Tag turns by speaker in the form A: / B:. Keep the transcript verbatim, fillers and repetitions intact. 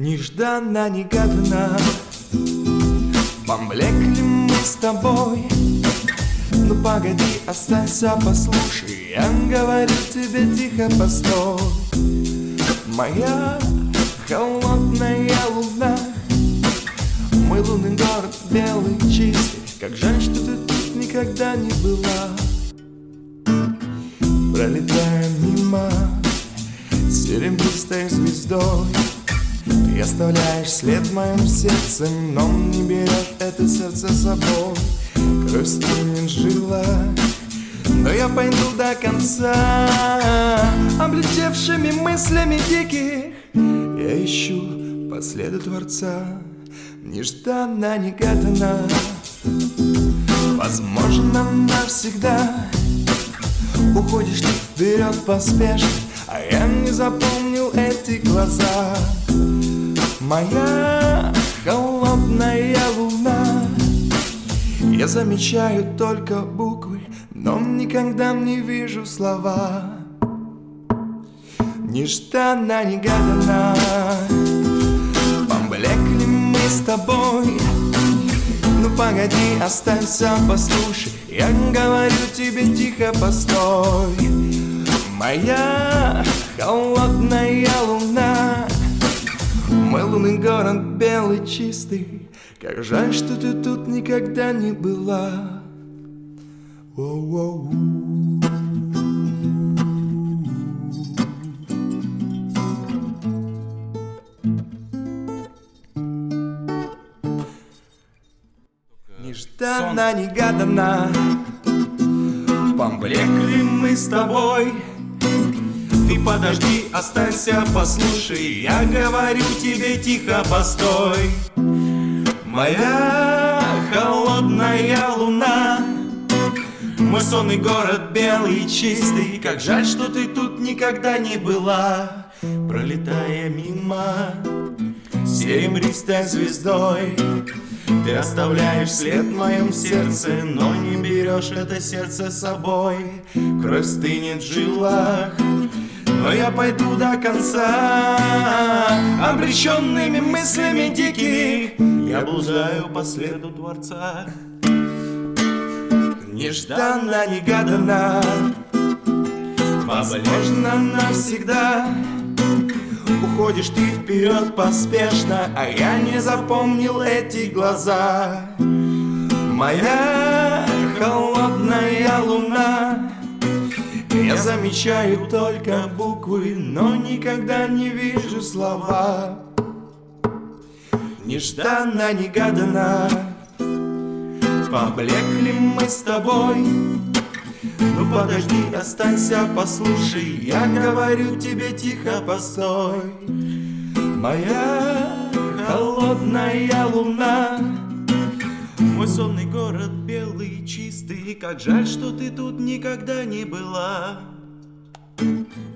A: Нежданно, негаданно поблекли мы с тобой. Ну погоди, останься, послушай, я говорю тебе тихо, постой. Моя холодная луна, мой лунный город белый, чистый. Как жаль, что ты тут никогда не была. Пролетая мимо серебристой звездой, ты оставляешь след в моем сердце, но не берешь это сердце с собой. Кровь стынет в жилах, но я пойду до конца. Облетевшими мыслями диких я ищу по следу Творца. Нежданно, негаданно, возможно, навсегда уходишь ты вперед поспешно, а я не запомнил эти глаза. Моя холодная луна, я замечаю только буквы, но никогда не вижу слова. Нежданно, негаданно поблекли мы с тобой. Ну погоди, останься, послушай, я говорю тебе тихо, постой. Моя холодная луна, мой лунный город белый, чистый. Как жаль, что ты тут никогда не была. Воу-воу. Нежданно, негаданно поблекли мы с тобой. Ты подожди, останься, послушай, я говорю тебе тихо, постой. Моя холодная луна, мой сонный город белый, чистый. Как жаль, что ты тут никогда не была. Пролетая мимо серебристой звездой, ты оставляешь след в моем сердце, но не берешь это сердце с собой. Кровь стынет в жилах, но я пойду до конца. Обреченными мыслями диких я блуждаю по следу Творца. Нежданно, негаданно, возможно, навсегда уходишь ты вперед поспешно, а я не запомнил эти глаза. Моя холодная луна, я замечаю только буквы, но никогда не вижу слова. Нежданно, негаданно поблекли мы с тобой. Ну подожди, останься, послушай, я говорю тебе тихо, постой. Моя холодная луна, мой сонный город белый, чистый. Как жаль, что ты тут никогда не была.